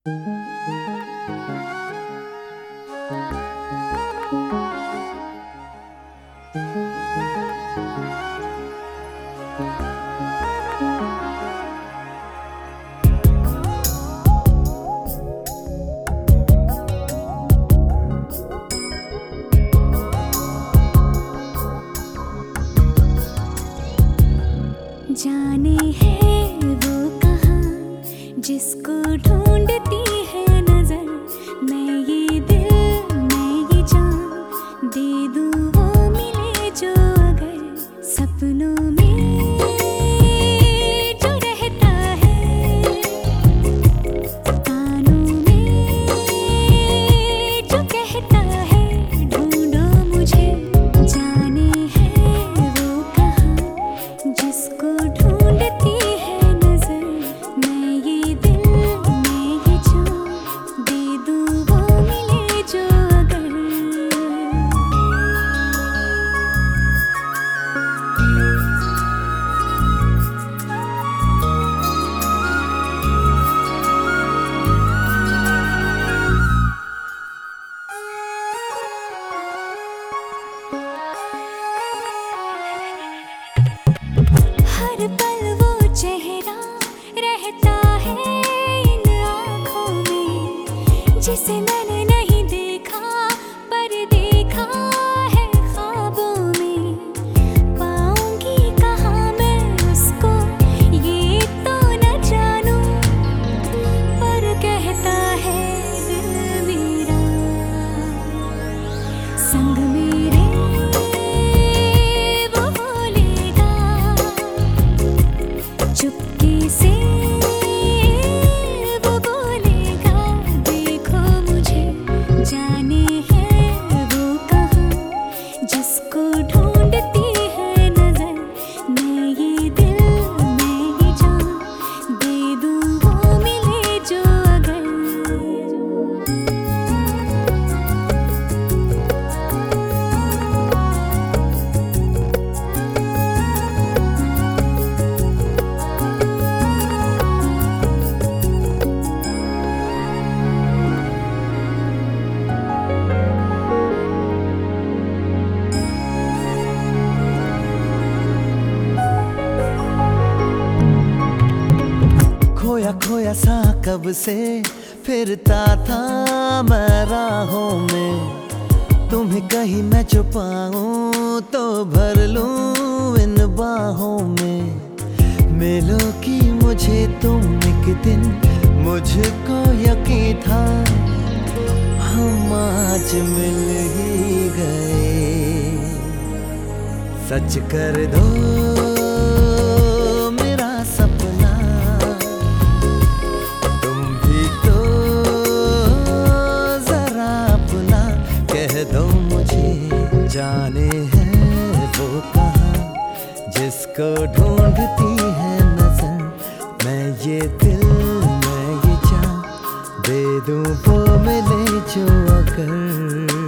जाने है वो कहाँ जिसको ढूंढती है नजर। मैं ये दिल मैं ये जान दे दूँ वो मिले जो अगर सपनों में जो रहता है कानों में जो कहता है ढूंढो मुझे। जाने है वो कहाँ जिसको ढूंढती है नजर। मैं ये दिल मैं ये जान दे दूँ वो मिले जो अगर। हर पल वो चेहरा रहता है इन आँखों में जिसे मैंने नहीं देखा पर देखा है ख्वाबों में। पाऊंगी कहाँ मैं उसको ये तो न जानूं पर कहता है दिल मेरा संग मेरे वो बोलेगा चुपके से वो बोलेगा देखो मुझे। जाने है वो कहाँ जिसको ढूंढती है नजर। मैं ये दिल मैं ये जान दे दूँ वो मिले जो अगर। खोया खोया सा कब से फिरता था मैं राहों में। तुम्हें कहीं मैं छुपाऊं तो भर लूं इन बाहों में। मिलोगी मुझे तुम एक दिन मुझको यकीन था हम आज मिल ही गए। सच कर दो मेरा सपना तुम भी तो जरा अपना कह दो मुझे। जाने है वो कहाँ जिसको ढूंढती है नजर। मैं ये दिल मैं ये जान दे दूँ वो मिले जो अगर।